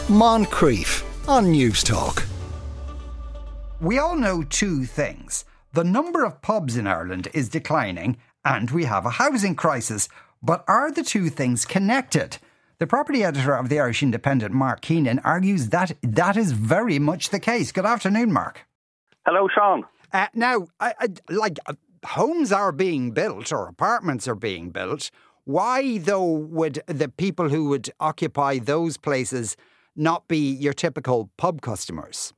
Moncrief on News Talk. We all know two things. The number of pubs in Ireland is declining and we have a housing crisis. But are the two things connected? The property editor of the Irish Independent, Mark Keenan, argues that that is very much the case. Good afternoon, Mark. Hello, Sean. Now, homes are being built or apartments are being built. Why, though, would the people who would occupy those places not be your typical pub customers?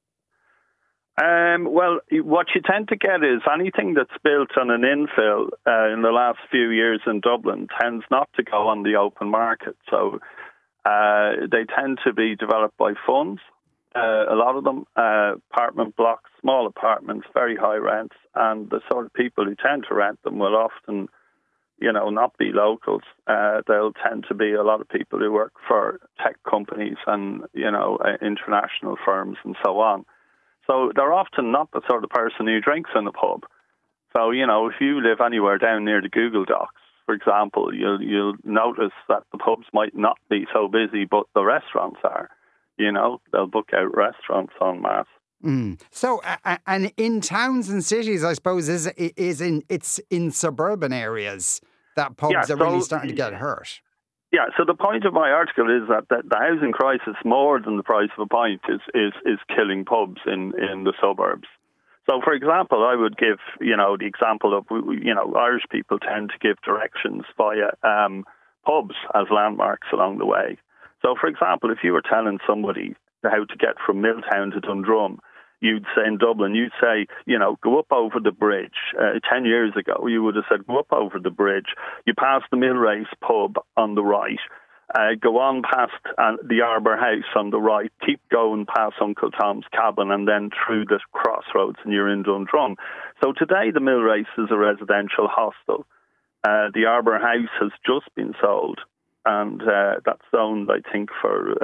Well, what you tend to get is anything that's built on an infill in the last few years in Dublin tends not to go on the open market. So they tend to be developed by funds, a lot of them, apartment blocks, small apartments, very high rents, and the sort of people who tend to rent them will often, not be locals. They'll tend to be a lot of people who work for tech companies and, international firms and so on. So they're often not the sort of person who drinks in the pub. So, if you live anywhere down near the Google Docks, for example, you'll notice that the pubs might not be so busy, but the restaurants are. They'll book out restaurants en masse. So, and in towns and cities, I suppose, it's in suburban areas that pubs are really starting to get hurt. Yeah, so the point of my article is that the housing crisis, more than the price of a pint, is killing pubs in the suburbs. So, for example, I would give, the example of, Irish people tend to give directions via pubs as landmarks along the way. So, for example, if you were telling somebody how to get from Milltown to Dundrum, you'd say in Dublin, go up over the bridge. 10 years ago, you would have said, go up over the bridge. You pass the Millrace pub on the right. Go on past the Arbour House on the right. Keep going past Uncle Tom's Cabin and then through the crossroads and you're in Dundrum. So today the Millrace is a residential hostel. The Arbour House has just been sold. And that's zoned, I think, for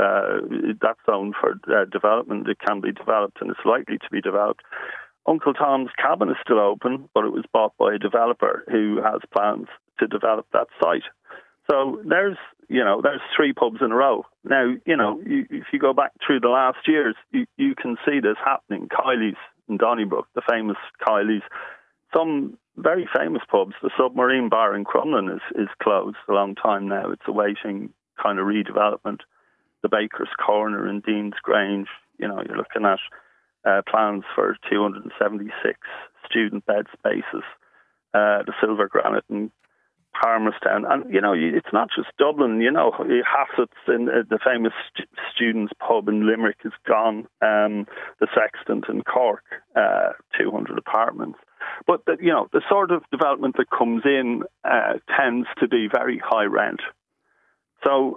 development. It can be developed, and it's likely to be developed. Uncle Tom's Cabin is still open, but it was bought by a developer who has plans to develop that site. So there's three pubs in a row. Now, if you go back through the last years, you can see this happening. Kiley's in Donnybrook, the famous Kiley's. Some very famous pubs. The Submarine Bar in Crumlin is closed a long time now. It's awaiting kind of redevelopment. The Baker's Corner in Dean's Grange, you're looking at plans for 276 student bed spaces. The Silver Granite in Palmerstown. And, it's not just Dublin, Hassett's in the famous students' pub in Limerick is gone. The Sextant in Cork, 200 apartments. But, the sort of development that comes in tends to be very high rent. So,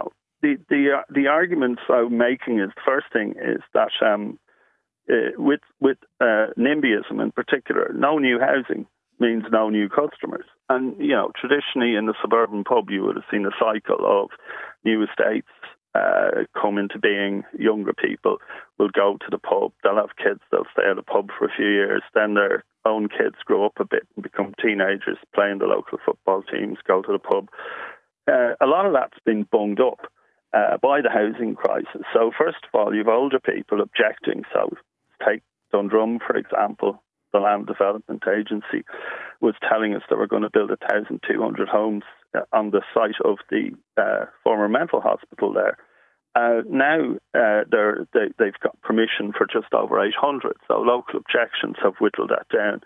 the arguments I'm making is, the first thing is that with NIMBYism in particular, no new housing means no new customers. And, traditionally in the suburban pub, you would have seen a cycle of new estates come into being. Younger people will go to the pub, they'll have kids, they'll stay at the pub for a few years, then their own kids grow up a bit and become teenagers, play in the local football teams, go to the pub. A lot of that's been bunged up by the housing crisis. So first of all, you've older people objecting. So take Dundrum, for example. The Land Development Agency was telling us that we're going to build 1,200 homes on the site of the former mental hospital there. Now they've got permission for just over 800, so local objections have whittled that down.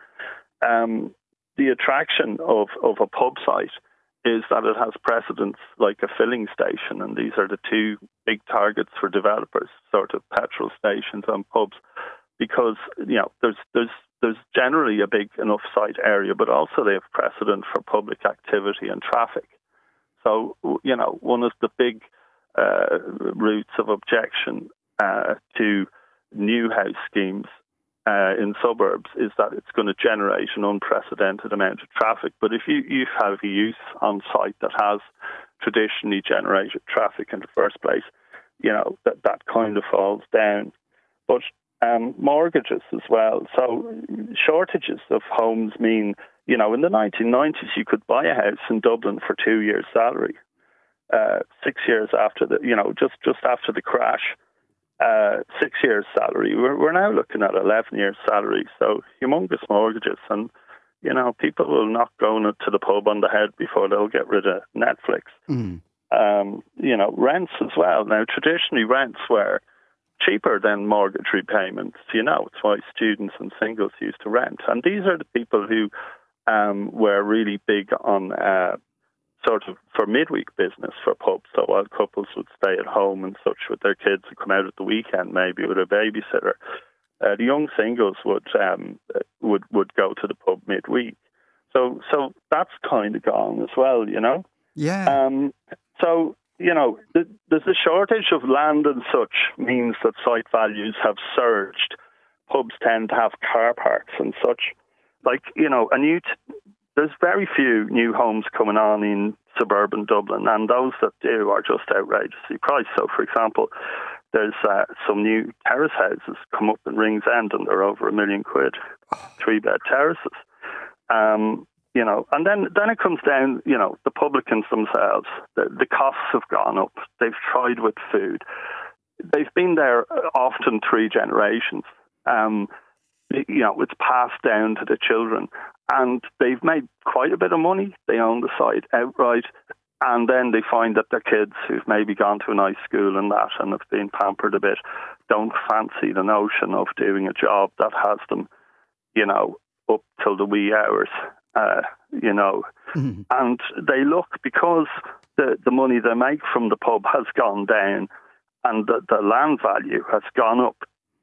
The attraction of a pub site is that it has precedents like a filling station, and these are the two big targets for developers, sort of petrol stations and pubs, because there's generally a big enough site area, but also they have precedent for public activity and traffic. So, one of the big routes of objection to new house schemes in suburbs is that it's going to generate an unprecedented amount of traffic. But if you have a use on site that has traditionally generated traffic in the first place, that kind of falls down. But mortgages as well. So shortages of homes mean, in the 1990s you could buy a house in Dublin for 2 years' salary. 6 years after just after the crash, 6 years salary. We're now looking at 11 years salary. So humongous mortgages, and people will knock going to the pub on the head before they'll get rid of Netflix. Mm. Rents as well. Now, traditionally, rents were cheaper than mortgage repayments. It's why students and singles used to rent. And these are the people who were really big on sort of for midweek business for pubs. So while couples would stay at home and such with their kids and come out at the weekend, maybe with a babysitter, the young singles would go to the pub midweek. So that's kind of gone as well, Yeah. So, there's a shortage of land and such means that site values have surged. Pubs tend to have car parks and such. There's very few new homes coming on in suburban Dublin, and those that do are just outrageously priced. So, for example, there's some new terrace houses come up in Ringsend, and they're over £1 million, 3-bed terraces. And then it comes down, the publicans themselves, the costs have gone up. They've tried with food. They've been there often 3 generations. It's passed down to the children, and they've made quite a bit of money. They own the site outright, and then they find that their kids who've maybe gone to a nice school and that and have been pampered a bit don't fancy the notion of doing a job that has them, up till the wee hours. Mm-hmm. And they look, because the money they make from the pub has gone down and the land value has gone up,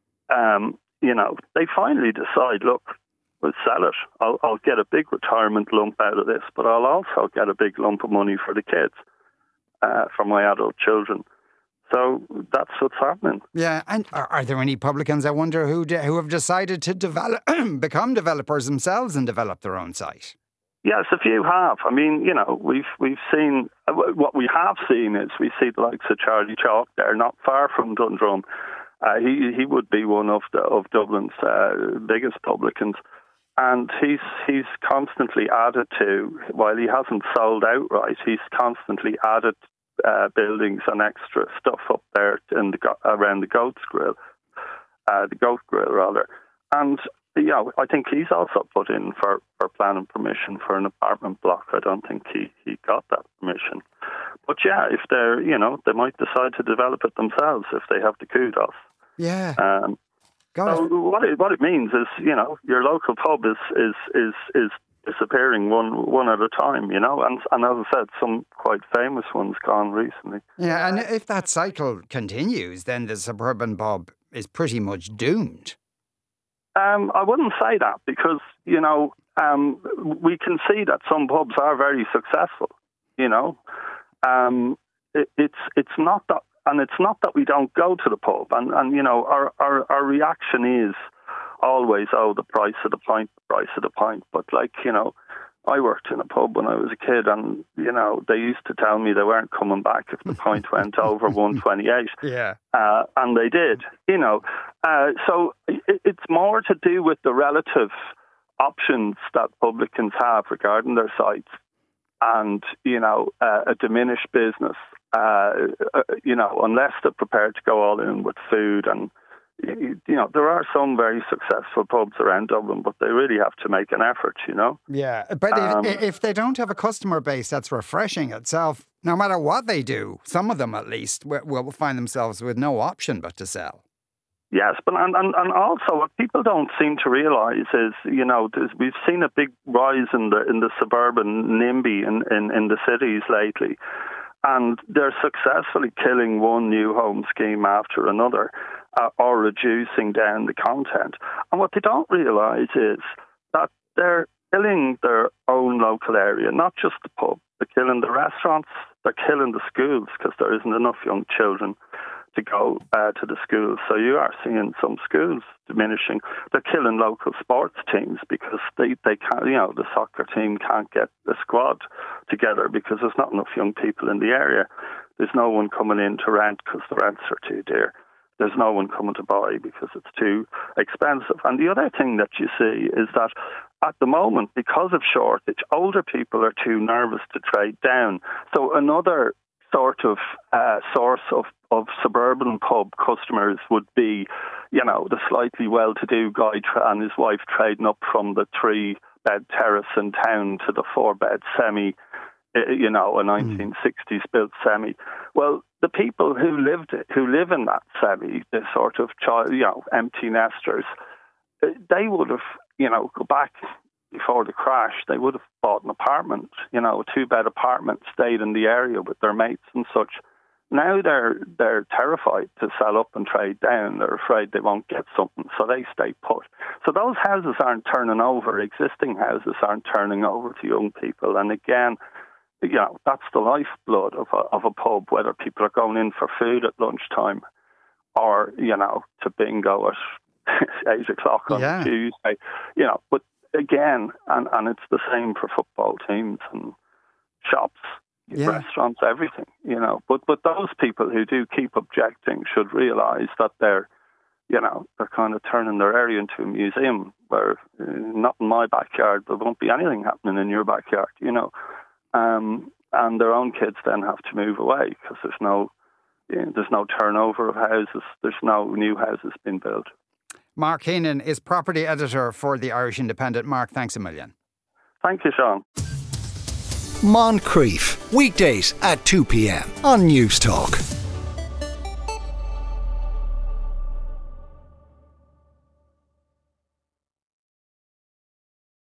they finally decide, look, we'll sell it. I'll get a big retirement lump out of this, but I'll also get a big lump of money for the kids, for my adult children. So that's what's happening. Yeah, and are there any publicans, I wonder, who have decided to become developers themselves and develop their own site? Yes, a few have. I mean, we've seen, what we have seen is we see the likes of Charlie Chalk there, not far from Dundrum. He would be one of Dublin's biggest publicans, and he's constantly added to, while he hasn't sold outright, he's constantly added buildings and extra stuff up there around the Goat Grill rather. And I think he's also put in for planning permission for an apartment block. I don't think he got that permission. But yeah, if they're they might decide to develop it themselves if they have the kudos. Yeah. So what it means is your local pub is disappearing one at a time, and as I said, some quite famous ones gone recently. Yeah, and if that cycle continues, then the suburban pub is pretty much doomed. I wouldn't say that, because we can see that some pubs are very successful. It's not that, and it's not that we don't go to the pub, and our reaction is always, the price of the pint. But I worked in a pub when I was a kid, and they used to tell me they weren't coming back if the pint went over 128. Yeah, and they did. So it's more to do with the relative options that publicans have regarding their sites, and a diminished business. Unless they're prepared to go all in with food, and there are some very successful pubs around Dublin, but they really have to make an effort, Yeah, but if they don't have a customer base that's refreshing itself, no matter what they do, some of them at least will find themselves with no option but to sell. Yes, but and also what people don't seem to realise is, we've seen a big rise in the suburban NIMBY in the cities lately. And they're successfully killing one new home scheme after another, or reducing down the content. And what they don't realise is that they're killing their own local area, not just the pub. They're killing the restaurants, they're killing the schools, because there isn't enough young children to go to the schools. So you are seeing some schools diminishing. They're killing local sports teams because they can't, the soccer team can't get a squad together because there's not enough young people in the area. There's no one coming in to rent because the rents are too dear. There's no one coming to buy because it's too expensive. And the other thing that you see is that at the moment, because of shortage, older people are too nervous to trade down. So another sort of source of suburban pub customers would be, the slightly well-to-do guy and his wife trading up from the 3-bed terrace in town to the 4-bed semi, a 1960s built semi. Well, the people who live in that semi, the sort of empty nesters, they would have, go back before the crash, they would have bought an apartment, a 2-bed apartment, stayed in the area with their mates and such. Now they're terrified to sell up and trade down. They're afraid they won't get something, so they stay put. So those houses aren't turning over. Existing houses aren't turning over to young people. And again, that's the lifeblood of a pub, whether people are going in for food at lunchtime or, to bingo at 8 o'clock on Tuesday. But again, and it's the same for football teams and shops, restaurants, everything, But those people who do keep objecting should realise that they're kind of turning their area into a museum where not in my backyard, there won't be anything happening in your backyard, and their own kids then have to move away because there's no turnover of houses, there's no new houses being built. Mark Heenan is property editor for the Irish Independent. Mark, thanks a million. Thank you, Sean. Moncrief, weekdays at 2 p.m. on News Talk.